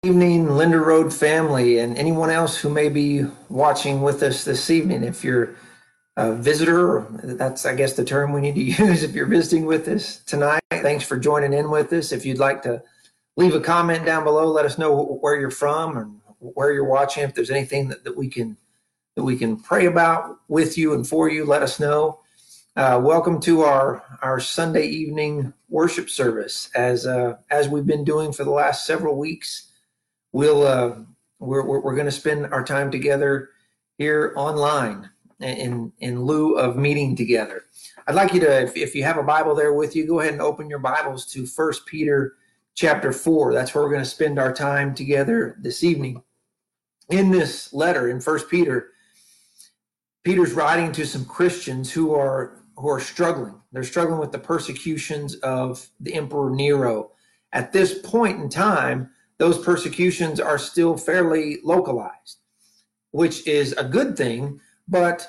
Evening, Linder Road family, and anyone else who may be watching with us this evening. If you're a visitor, that's, I guess, the term we need to use. If you're visiting with us tonight, thanks for joining in with us. If you'd like to leave a comment down below, let us know where you're from and where you're watching. If there's anything that we can pray about with you and for you, let us know. Welcome to our Sunday evening worship service, as we've been doing for the last several weeks. We're going to spend our time together here online in lieu of meeting together. I'd like you to, if you have a Bible there with you, go ahead and open your Bibles to 1 Peter chapter 4. That's where we're going to spend our time together this evening. In this letter in 1 Peter, Peter's writing to some Christians who are struggling. They're struggling with the persecutions of the Emperor Nero. At this point in time, those persecutions are still fairly localized, which is a good thing, but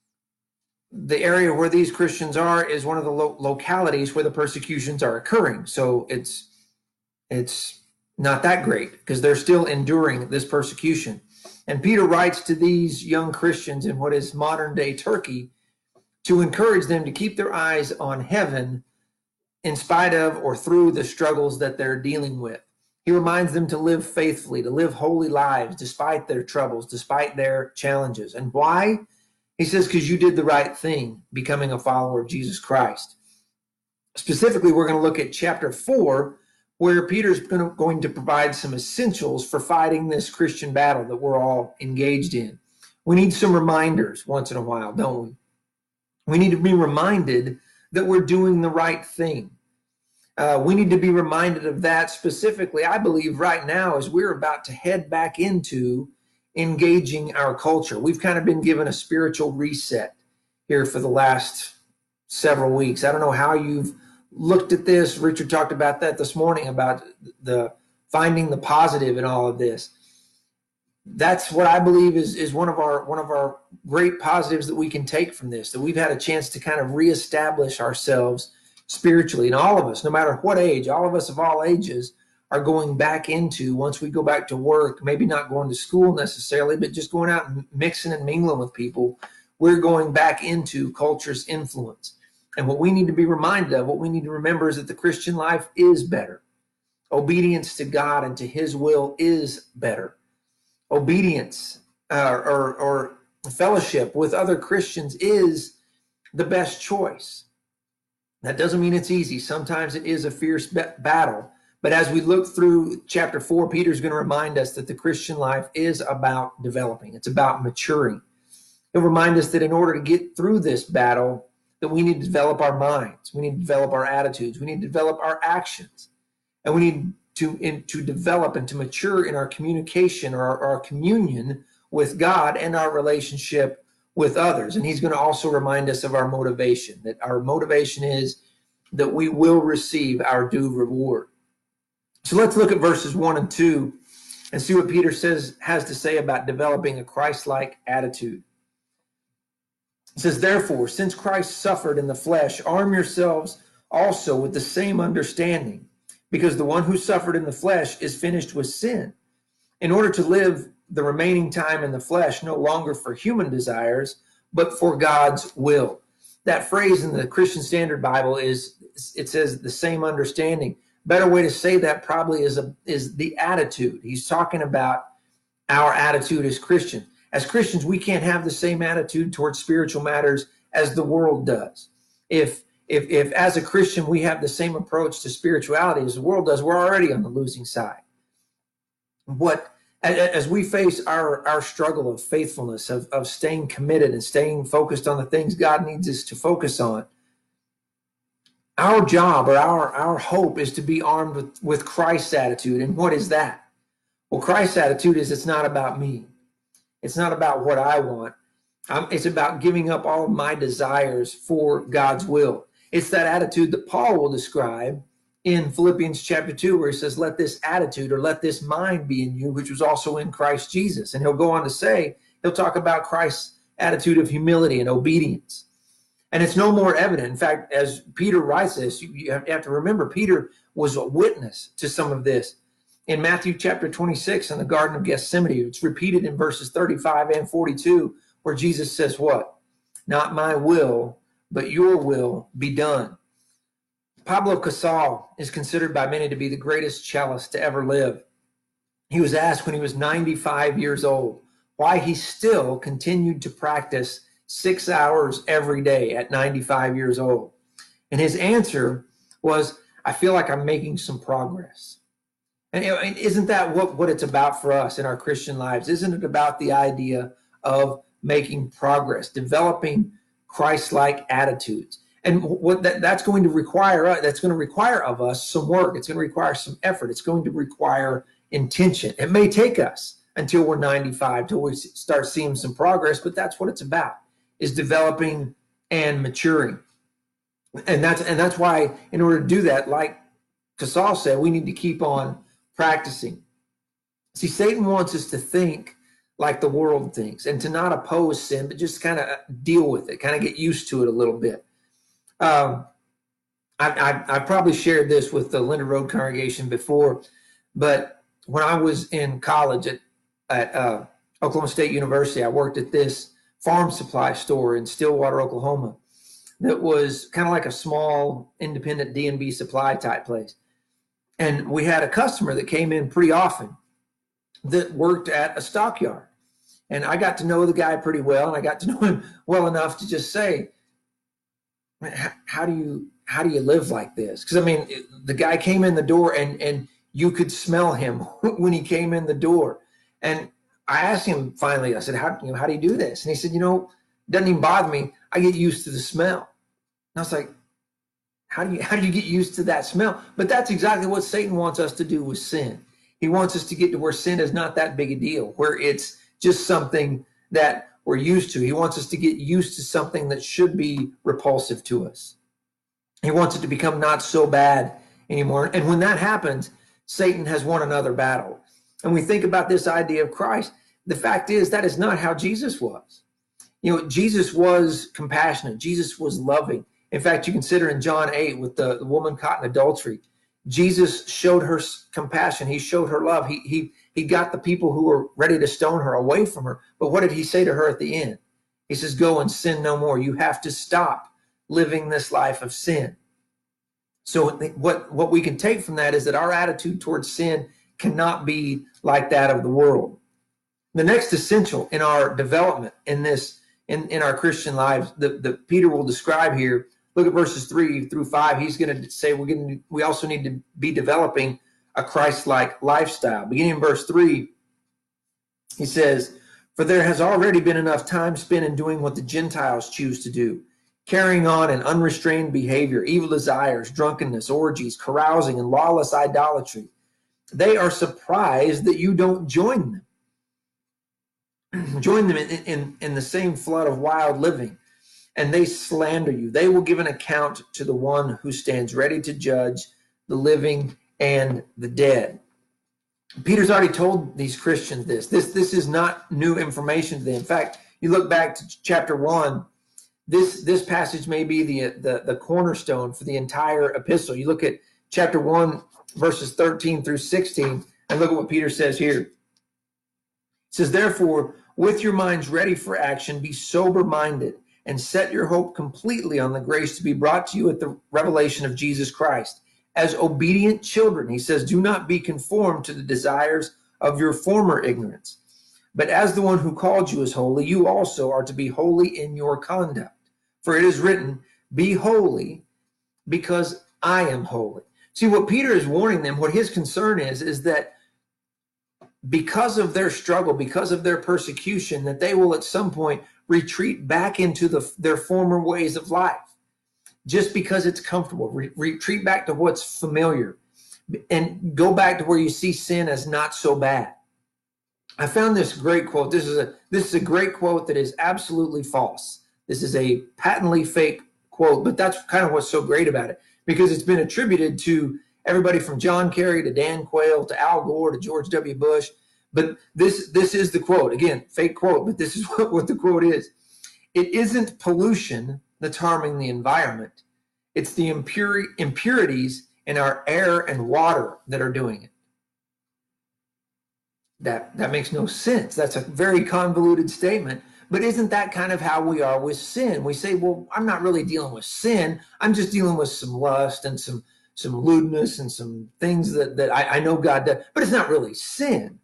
the area where these Christians are is one of the localities where the persecutions are occurring. So it's not that great because they're still enduring this persecution. And Peter writes to these young Christians in what is modern day Turkey to encourage them to keep their eyes on heaven in spite of or through the struggles that they're dealing with. He reminds them to live faithfully, to live holy lives despite their troubles, despite their challenges. And why? He says, because you did the right thing, becoming a follower of Jesus Christ. Specifically, we're going to look at chapter 4, where Peter's going to provide some essentials for fighting this Christian battle that we're all engaged in. We need some reminders once in a while, don't we? We need to be reminded that we're doing the right thing. We need to be reminded of that specifically, I believe, right now as we're about to head back into engaging our culture. We've kind of been given a spiritual reset here for the last several weeks. I don't know how you've looked at this. Richard talked about that this morning, about the finding the positive in all of this. That's what I believe is one of our great positives that we can take from this, that we've had a chance to kind of reestablish ourselves spiritually. And all of us, no matter what age, all of us of all ages are going back into, once we go back to work, maybe not going to school necessarily, but just going out and mixing and mingling with people, we're going back into culture's influence. And what we need to be reminded of, what we need to remember is that the Christian life is better. Obedience to God and to his will is better. Obedience or fellowship with other Christians is the best choice. That doesn't mean it's easy. Sometimes it is a fierce battle. But as we look through chapter 4, Peter's going to remind us that the Christian life is about developing. It's about maturing. He'll remind us that in order to get through this battle, that we need to develop our minds. We need to develop our attitudes. We need to develop our actions. And we need to develop and to mature in our communication or our communion with God and our relationship with others. And he's going to also remind us of our motivation, that our motivation is that we will receive our due reward. So let's look at verses 1 and 2 and see what Peter has to say about developing a Christ-like attitude. It says, therefore, since Christ suffered in the flesh, arm yourselves also with the same understanding, because the one who suffered in the flesh is finished with sin, in order to live the remaining time in the flesh, no longer for human desires, but for God's will. That phrase in the Christian Standard Bible it says the same understanding. Better way to say that probably is the attitude. He's talking about our attitude as Christians. As Christians, we can't have the same attitude towards spiritual matters as the world does. If as a Christian we have the same approach to spirituality as the world does, we're already on the losing side. As we face our struggle of faithfulness, of staying committed and staying focused on the things God needs us to focus on, our job or our hope is to be armed with Christ's attitude. And what is that? Well, Christ's attitude is it's not about me. It's not about what I want. It's about giving up all of my desires for God's will. It's that attitude that Paul will describe in Philippians chapter 2, where he says, let this attitude or let this mind be in you, which was also in Christ Jesus. And he'll go on to say, he'll talk about Christ's attitude of humility and obedience. And it's no more evident. In fact, as Peter writes this, you have to remember, Peter was a witness to some of this. in Matthew chapter 26 in the Garden of Gethsemane. It's repeated in verses 35 and 42, where Jesus says what? Not my will, but your will be done. Pablo Casal is considered by many to be the greatest cellist to ever live. He was asked when he was 95 years old why he still continued to practice 6 hours every day at 95 years old. And his answer was, I feel like I'm making some progress. And isn't that what it's about for us in our Christian lives? Isn't it about the idea of making progress, developing Christ-like attitudes? And what that's going to require of us some work. It's going to require some effort. It's going to require intention. It may take us until we're 95 till we start seeing some progress, but that's what it's about, is developing and maturing. And that's why, in order to do that, like Casal said, we need to keep on practicing. See, Satan wants us to think like the world thinks and to not oppose sin, but just kind of deal with it, kind of get used to it a little bit. I probably shared this with the Linda Road congregation before, but when I was in college at Oklahoma State University, I worked at this farm supply store in Stillwater, Oklahoma, that was kind of like a small independent D&B supply type place. And we had a customer that came in pretty often that worked at a stockyard. And I got to know the guy pretty well, and I got to know him well enough to just say, how do you live like this? Because, I mean, the guy came in the door and you could smell him when he came in the door. And I asked him finally, I said, how do you do this? And he said, it doesn't even bother me. I get used to the smell. And I was like, how do you get used to that smell? But that's exactly what Satan wants us to do with sin. He wants us to get to where sin is not that big a deal, where it's just something that we're used to. He wants us to get used to something that should be repulsive to us. He wants it to become not so bad anymore. And when that happens, Satan has won another battle. And we think about this idea of Christ. The fact is, that is not how Jesus was. Jesus was compassionate. Jesus was loving. In fact, you consider in John 8 with the woman caught in adultery, Jesus showed her compassion. He showed her love. He got the people who were ready to stone her away from her. But what did he say to her at the end? He says, go and sin no more. You have to stop living this life of sin. So what we can take from that is that our attitude towards sin cannot be like that of the world. The next essential in our development in our Christian lives that Peter will describe here, look at verses 3 through 5. He's going to say we also need to be developing a Christ-like lifestyle. Beginning in verse 3, he says, for there has already been enough time spent in doing what the Gentiles choose to do, carrying on an unrestrained behavior, evil desires, drunkenness, orgies, carousing, and lawless idolatry. They are surprised that you don't join them. Join them in the same flood of wild living, and they slander you. They will give an account to the one who stands ready to judge the living and the dead. Peter's already told these Christians this. This is not new information to them. In fact, you look back to chapter 1, this passage may be the cornerstone for the entire epistle. You look at chapter 1, verses 13 through 16, and look at what Peter says here. It says, therefore, with your minds ready for action, be sober-minded, and set your hope completely on the grace to be brought to you at the revelation of Jesus Christ. As obedient children, he says, do not be conformed to the desires of your former ignorance. But as the one who called you is holy, you also are to be holy in your conduct. For it is written, be holy because I am holy. See, what Peter is warning them, what his concern is that because of their struggle, because of their persecution, that they will at some point retreat back into their former ways of life. Just because it's comfortable, retreat back to what's familiar and go back to where you see sin as not so bad. I found this great quote. This is a great quote that is absolutely false. This is a patently fake quote, but that's kind of what's so great about it, because it's been attributed to everybody from John Kerry to Dan Quayle to Al Gore to George W. Bush. But this is the quote. Again, fake quote, but this is what the quote is. It isn't pollution that's harming the environment. It's the impurities in our air and water that are doing it. That makes no sense. That's a very convoluted statement. But isn't that kind of how we are with sin? We say, well, I'm not really dealing with sin. I'm just dealing with some lust and some lewdness and some things that I know God does, but it's not really sin.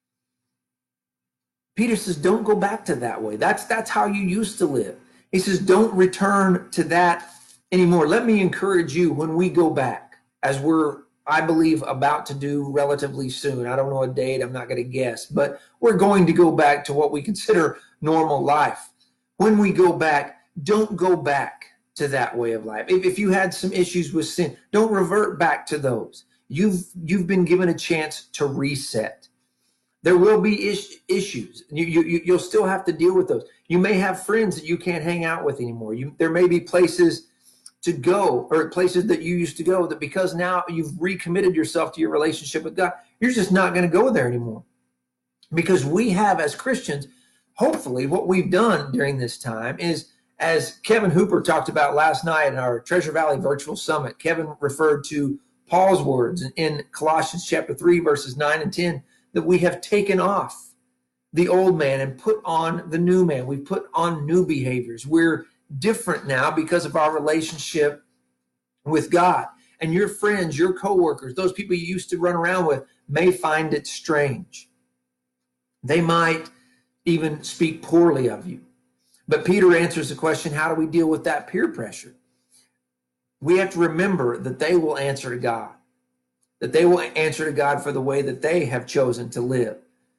Peter says, don't go back to that way. That's how you used to live. He says, don't return to that anymore. Let me encourage you when we go back, as we're, I believe, about to do relatively soon. I don't know a date, I'm not going to guess, but we're going to go back to what we consider normal life. When we go back, don't go back to that way of life. If you had some issues with sin, don't revert back to those. You've been given a chance to reset. There will be issues. You'll still have to deal with those. You may have friends that you can't hang out with anymore. There may be places to go, or places that you used to go, that because now you've recommitted yourself to your relationship with God, you're just not going to go there anymore. Because we have, as Christians, hopefully what we've done during this time is, as Kevin Hooper talked about last night in our Treasure Valley Virtual Summit, Kevin referred to Paul's words in Colossians chapter 3, verses 9 and 10, that we have taken off the old man and put on the new man. We put on new behaviors. We're different now because of our relationship with God. And your friends, your coworkers, those people you used to run around with may find it strange. They might even speak poorly of you. But Peter answers the question, how do we deal with that peer pressure? We have to remember that they will answer to God, that they will answer to God for the way that they have chosen to live.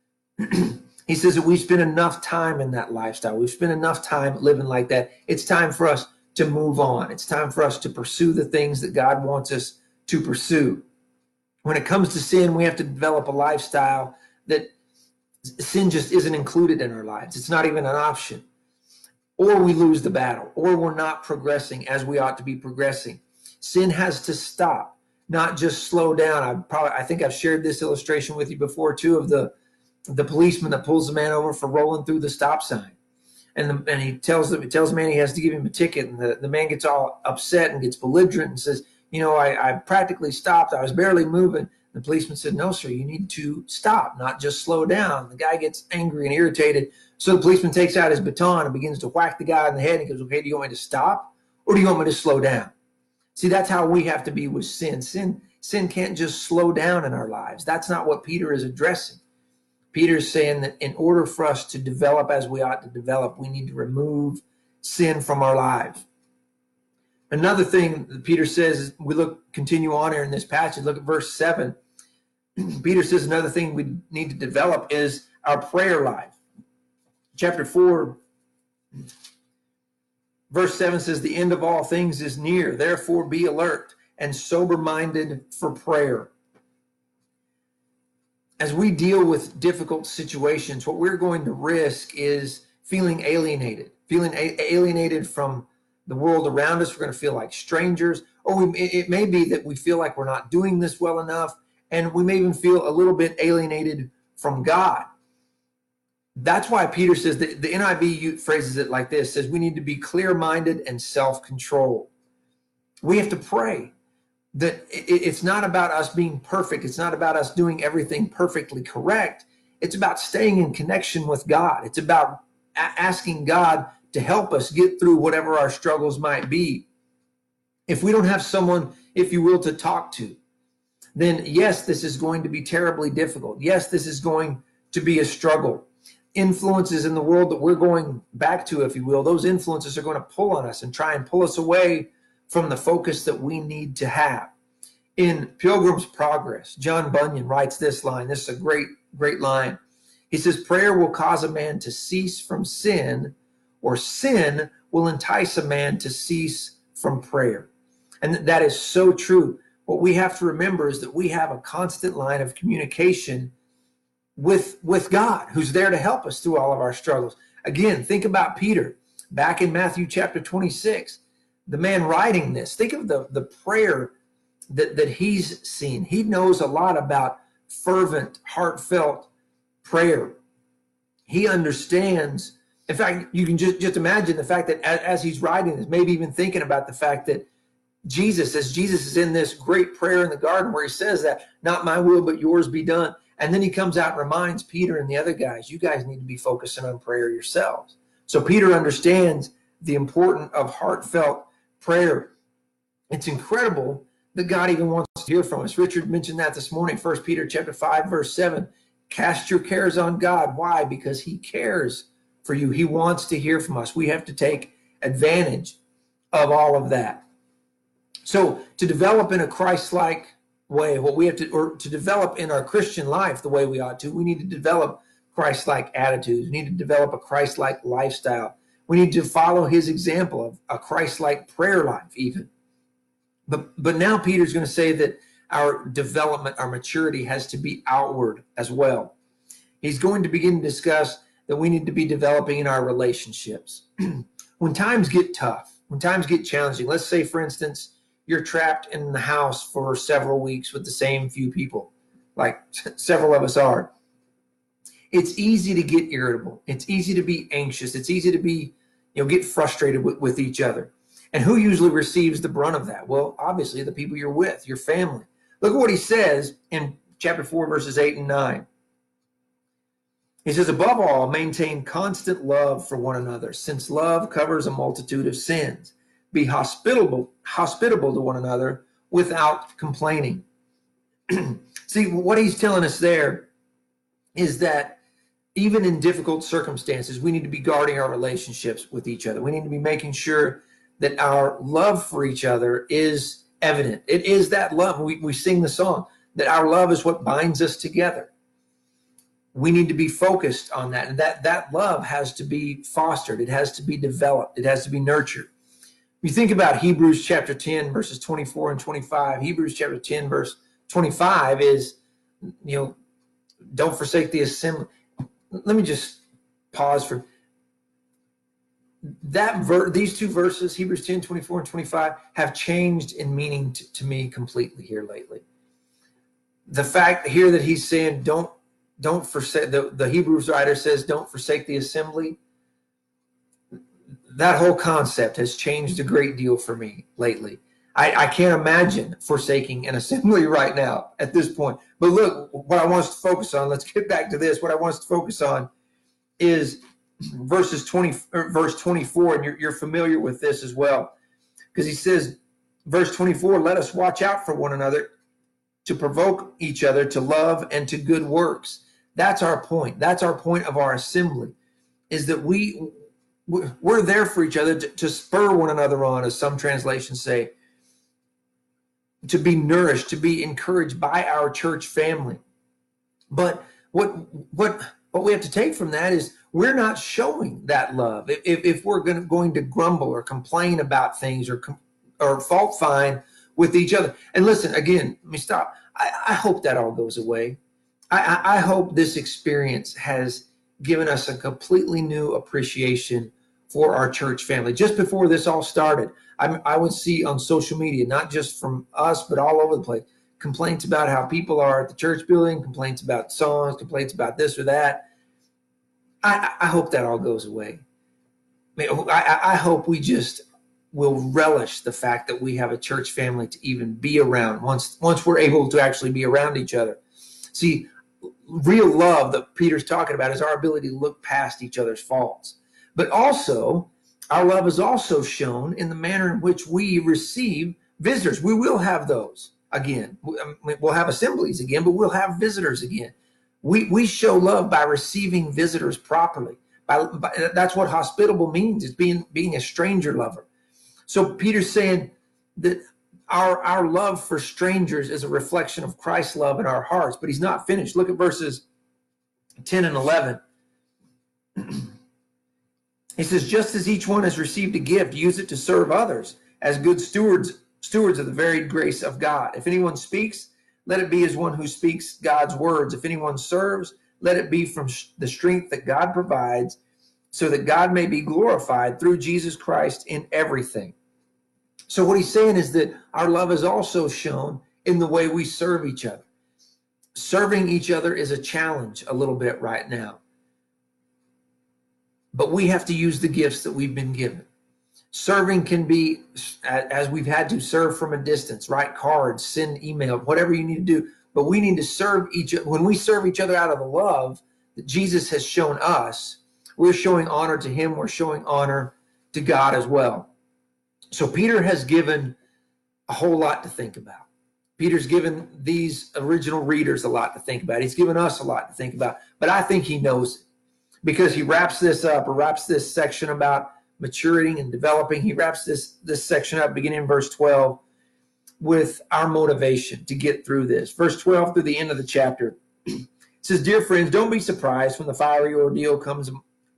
He says that we spend enough time in that lifestyle. We've spent enough time living like that. It's time for us to move on. It's time for us to pursue the things that God wants us to pursue. When it comes to sin, we have to develop a lifestyle that sin just isn't included in our lives. It's not even an option. Or we lose the battle, or we're not progressing as we ought to be progressing. Sin has to stop, not just slow down. I think I've shared this illustration with you before too, of the policeman that pulls the man over for rolling through the stop sign. And he tells the man he has to give him a ticket, and the man gets all upset and gets belligerent and says, I practically stopped. I was barely moving. The policeman said, no, sir, you need to stop, not just slow down. The guy gets angry and irritated. So the policeman takes out his baton and begins to whack the guy in the head. And he goes, okay, do you want me to stop or do you want me to slow down? See, that's how we have to be with sin. Sin can't just slow down in our lives. That's not what Peter is addressing. Peter's saying that in order for us to develop as we ought to develop, we need to remove sin from our lives. Another thing that Peter says, is we continue on here in this passage, look at verse 7. Peter says another thing we need to develop is our prayer life. Chapter 4, verse 7 says, the end of all things is near. Therefore be alert and sober-minded for prayer. As we deal with difficult situations, what we're going to risk is feeling alienated from the world around us. We're going to feel like strangers, or it may be that we feel like we're not doing this well enough, and we may even feel a little bit alienated from God. That's why Peter says, the NIV phrases it like this, says we need to be clear-minded and self-controlled. We have to pray that it's not about us being perfect. It's not about us doing everything perfectly correct. It's about staying in connection with God. It's about asking God to help us get through whatever our struggles might be. If we don't have someone, if you will, to talk to, then yes, this is going to be terribly difficult. Yes, this is going to be a struggle. Influences in the world that we're going back to, if you will, those influences are going to pull on us and try and pull us away from the focus that we need to have. In Pilgrim's Progress, John Bunyan writes this line. This is a great, great line. He says, prayer will cause a man to cease from sin, or sin will entice a man to cease from prayer. And that is so true. What we have to remember is that we have a constant line of communication with God, who's there to help us through all of our struggles. Again, think about Peter back in Matthew chapter 26, the man writing this. Think of the prayer that he's seen. He knows a lot about fervent, heartfelt prayer. He understands. In fact, you can just imagine the fact that as he's writing this, maybe even thinking about the fact that Jesus is in this great prayer in the garden where he says that, not my will, but yours be done. And then he comes out and reminds Peter and the other guys, you guys need to be focusing on prayer yourselves. So Peter understands the importance of heartfelt prayer. It's incredible that God even wants to hear from us. Richard mentioned that this morning, 1 Peter chapter 5, verse 7. Cast your cares on God. Why? Because he cares for you. He wants to hear from us. We have to take advantage of all of that. So to develop in a Christ-like way, what we have to, or to develop in our Christian life the way we ought to, we need to develop Christ-like attitudes. We need to develop a Christ-like lifestyle. We need to follow his example of a Christ-like prayer life even. But now Peter's going to say that our development, our maturity has to be outward as well. He's going to begin to discuss that we need to be developing in our relationships. When times get tough, when times get challenging, let's say, for instance, you're trapped in the house for several weeks with the same few people, like several of us are. It's easy to get irritable. It's easy to be anxious. It's easy to be, get frustrated with each other. And who usually receives the brunt of that? Well, obviously the people you're with, your family. Look at what he says in chapter 4, verses 8 and 9. He says, above all, maintain constant love for one another, since love covers a multitude of sins. Be hospitable to one another without complaining. See, what he's telling us there is that even in difficult circumstances, we need to be guarding our relationships with each other. We need to be making sure that our love for each other is evident. It is that love. We sing the song that our love is what binds us together. We need to be focused on that. And that love has to be fostered. It has to be developed. It has to be nurtured. If you think about Hebrews chapter 10, verses 24 and 25, Hebrews chapter 10, verse 25 is, don't forsake the assembly. Let me just pause for that. These two verses, Hebrews 10, 24 and 25, have changed in meaning to me completely here lately. The fact here that he's saying, don't forsake, the Hebrews writer says, don't forsake the assembly. That whole concept has changed a great deal for me lately. I can't imagine forsaking an assembly right now at this point. But look, what I want us to focus on, let's get back to this. What I want us to focus on is verse 24, and you're familiar with this as well. Because he says, verse 24, let us watch out for one another to provoke each other to love and to good works. That's our point. That's our point of our assembly, is that we're there for each other to spur one another on, as some translations say, to be nourished, to be encouraged by our church family. But what we have to take from that is we're not showing that love. If we're going to grumble or complain about things or fault find with each other. And listen, again, let me stop. I hope that all goes away. I hope this experience has given us a completely new appreciation for our church family. Just before this all started, I would see on social media, not just from us, but all over the place, complaints about how people are at the church building, complaints about songs, complaints about this or that. I hope that all goes away. I hope we just will relish the fact that we have a church family to even be around once we're able to actually be around each other. See, real love that Peter's talking about is our ability to look past each other's faults. But also, our love is also shown in the manner in which we receive visitors. We will have those again. We'll have assemblies again, but we'll have visitors again. We show love by receiving visitors properly. That's what hospitable means, is being a stranger lover. So Peter's saying that our love for strangers is a reflection of Christ's love in our hearts, but he's not finished. Look at verses 10 and 11. He says, just as each one has received a gift, use it to serve others as good stewards of the varied grace of God. If anyone speaks, let it be as one who speaks God's words. If anyone serves, let it be from the strength that God provides, so that God may be glorified through Jesus Christ in everything. So what he's saying is that our love is also shown in the way we serve each other. Serving each other is a challenge a little bit right now. But we have to use the gifts that we've been given. Serving can be, as we've had to serve from a distance, write cards, send email, whatever you need to do. but we need to serve each other. When we serve each other out of the love that Jesus has shown us, we're showing honor to him. We're showing honor to God as well. So Peter has given a whole lot to think about. Peter's given these original readers a lot to think about. He's given us a lot to think about, but I think he knows it because he wraps this section about maturing and developing. He wraps this section up beginning in verse 12 with our motivation to get through this. Verse 12 through the end of the chapter. It says, "Dear friends, don't be surprised when the fiery ordeal comes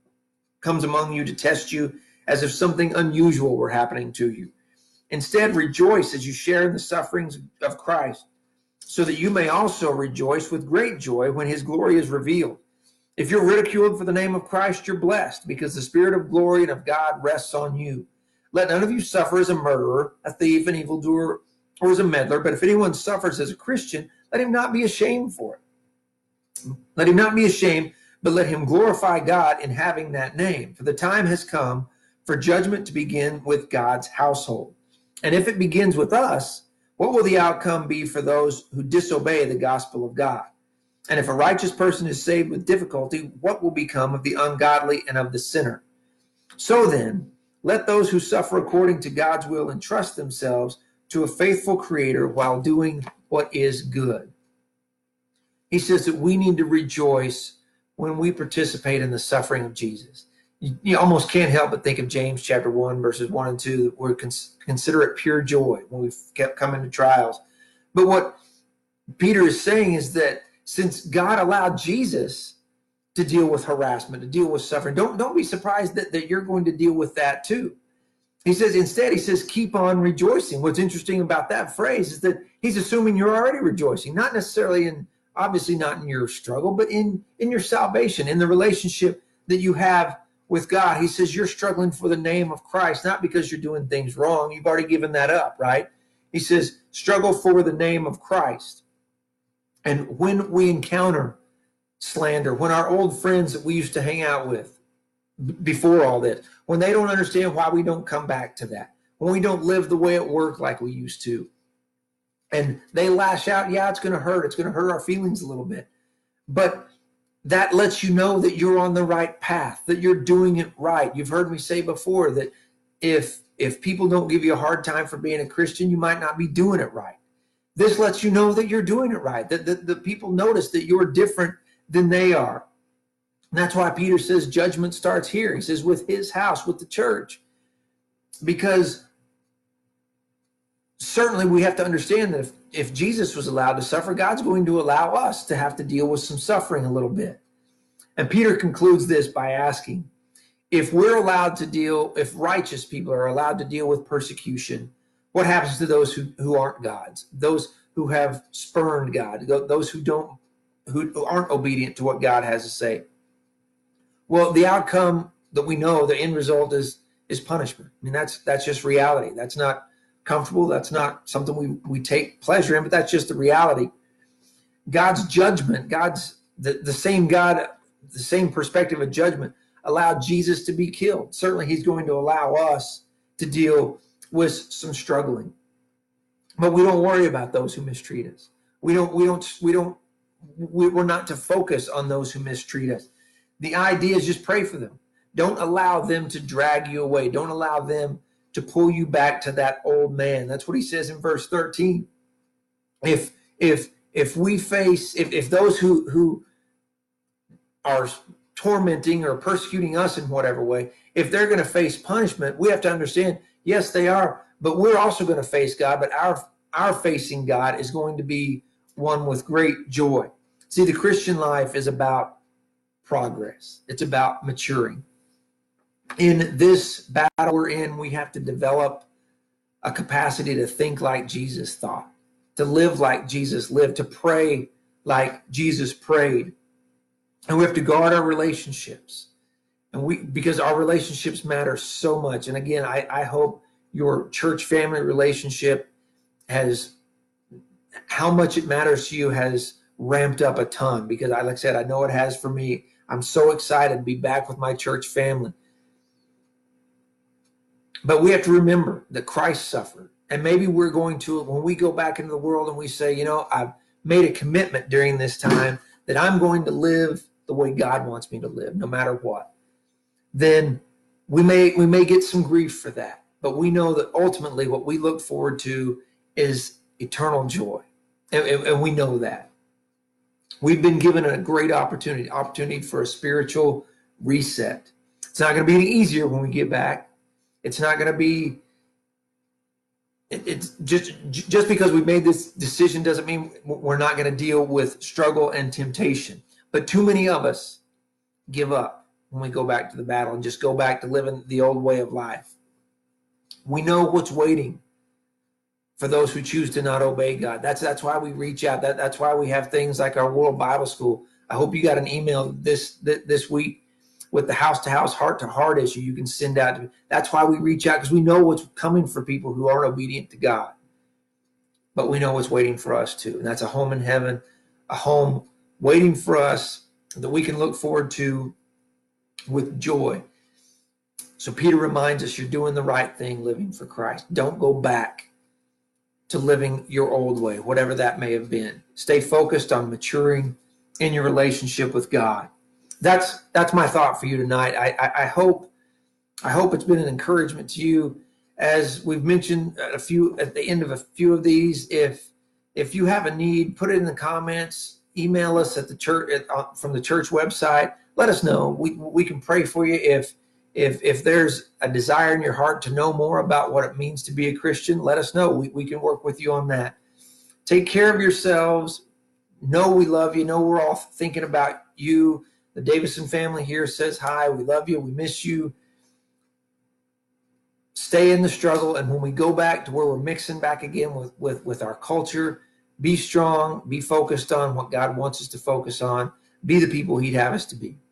among you to test you as if something unusual were happening to you. Instead, rejoice as you share in the sufferings of Christ, so that you may also rejoice with great joy when his glory is revealed. If you're ridiculed for the name of Christ, you're blessed, because the Spirit of glory and of God rests on you. Let none of you suffer as a murderer, a thief, an evildoer, or as a meddler, but if anyone suffers as a Christian, let him not be ashamed for it. Let him not be ashamed, but let him glorify God in having that name. For the time has come for judgment to begin with God's household. And if it begins with us, what will the outcome be for those who disobey the gospel of God? And if a righteous person is saved with difficulty, what will become of the ungodly and of the sinner? So then, let those who suffer according to God's will entrust themselves to a faithful Creator while doing what is good." He says that we need to rejoice when we participate in the suffering of Jesus. You almost can't help but think of James chapter 1, verses 1 and 2, where consider it pure joy when we've kept coming to trials. But what Peter is saying is that since God allowed Jesus to deal with harassment, to deal with suffering, don't be surprised that you're going to deal with that too. He says, keep on rejoicing. What's interesting about that phrase is that he's assuming you're already rejoicing, not necessarily obviously not in your struggle, but in your salvation, in the relationship that you have with God. He says you're struggling for the name of Christ, not because you're doing things wrong. You've already given that up, right? He says, struggle for the name of Christ. And when we encounter slander, when our old friends that we used to hang out with before all this, when they don't understand why we don't come back to that, when we don't live the way it worked like we used to, and they lash out, yeah, it's going to hurt. It's going to hurt our feelings a little bit. But that lets you know that you're on the right path, that you're doing it right. You've heard me say before that if people don't give you a hard time for being a Christian, you might not be doing it right. This lets you know that you're doing it right, that the people notice that you're different than they are. And that's why Peter says judgment starts here. He says with his house, with the church. Because certainly we have to understand that if Jesus was allowed to suffer, God's going to allow us to have to deal with some suffering a little bit. And Peter concludes this by asking, if righteous people are allowed to deal with persecution, what happens to those who aren't God's, those who have spurned God, those who aren't obedient to what God has to say? Well, the outcome that we know, the end result is punishment. I mean, that's just reality. That's not comfortable. That's not something we take pleasure in, but that's just the reality. God's judgment, the same God, the same perspective of judgment allowed Jesus to be killed. Certainly he's going to allow us to deal with some struggling. But we don't worry about those who mistreat us. We're not to focus on those who mistreat us. The idea is just pray for them. Don't allow them to drag you away. Don't allow them to pull you back to that old man. That's what he says in verse 13. If those who are tormenting or persecuting us in whatever way, if they're going to face punishment, we have to understand, yes, they are, but we're also going to face God, but our facing God is going to be one with great joy. See, the Christian life is about progress. It's about maturing. In this battle we're in, we have to develop a capacity to think like Jesus thought, to live like Jesus lived, to pray like Jesus prayed. And we have to guard our relationships. Because our relationships matter so much. And again, I hope your church family relationship how much it matters to you has ramped up a ton, because like I said, I know it has for me. I'm so excited to be back with my church family. But we have to remember that Christ suffered. And maybe we're going to, when we go back into the world and we say, made a commitment during this time that I'm going to live the way God wants me to live, no matter what, then we may get some grief for that. But we know that ultimately what we look forward to is eternal joy. And we know that. We've been given a great opportunity for a spiritual reset. It's not going to be any easier when we get back. It's not going to be, it's just because we made this decision doesn't mean we're not going to deal with struggle and temptation. But too many of us give up when we go back to the battle and just go back to living the old way of life. We know what's waiting for those who choose to not obey God. That's why we reach out. That's why we have things like our World Bible School. I hope you got an email this week with the house-to-house, heart-to-heart issue you can send out. That's why we reach out, because we know what's coming for people who aren't obedient to God. But we know what's waiting for us too. And that's a home in heaven, a home waiting for us that we can look forward to with joy. So Peter reminds us, you're doing the right thing living for Christ. Don't go back to living your old way, whatever that may have been. Stay focused on maturing in your relationship with God. That's my thought for you tonight. I hope it's been an encouragement to you. As we've mentioned at the end of a few of these, if you have a need, put it in the comments. Email us at the church from the church website. Let us know. We can pray for you if there's a desire in your heart to know more about what it means to be a Christian. Let us know. We can work with you on that. Take care of yourselves. Know we love you. Know we're all thinking about you. The Davison family here says hi. We love you. We miss you. Stay in the struggle. And when we go back to where we're mixing back again with our culture, be strong, be focused on what God wants us to focus on, be the people he'd have us to be.